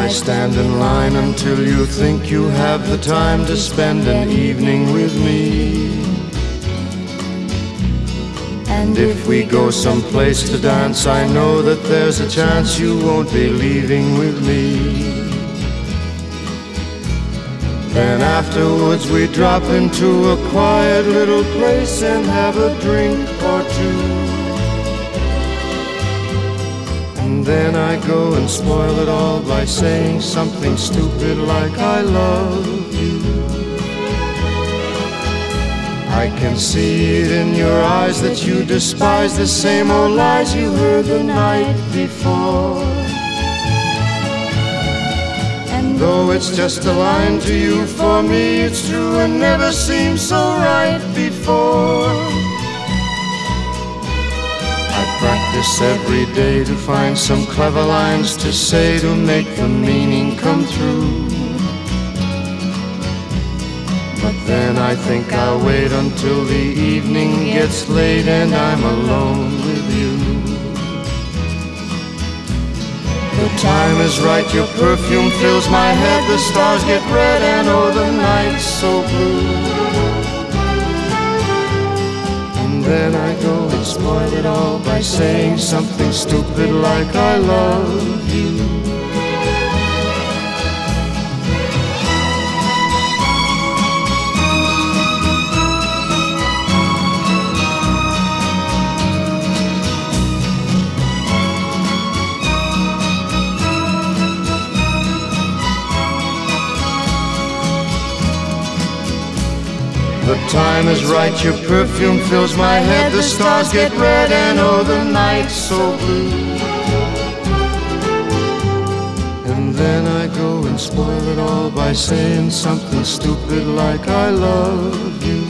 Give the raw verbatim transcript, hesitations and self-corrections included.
I stand in line until you think you have the time to spend an evening with me. And if we go someplace to dance, I know that there's a chance you won't be leaving with me. Then afterwards we drop into a quiet little place and have a drink or two. And then I go and spoil it all by saying something stupid like I love you. I can see it in your eyes that you despise the same old lies you heard the night before. And though it's just a line to you, for me it's true and never seemed so right before. I practice every day to find some clever lines to say to make the meaning come through. But then I think I'll wait until the evening gets late and I'm alone with you. The time is right, your perfume fills my head, the stars get red and oh the night's so blue. And then I go and spoil it all by saying something stupid like I love you. The time is right, your perfume fills my head, the stars get red and oh the night's so blue. And then I go and spoil it all by saying something stupid like I love you.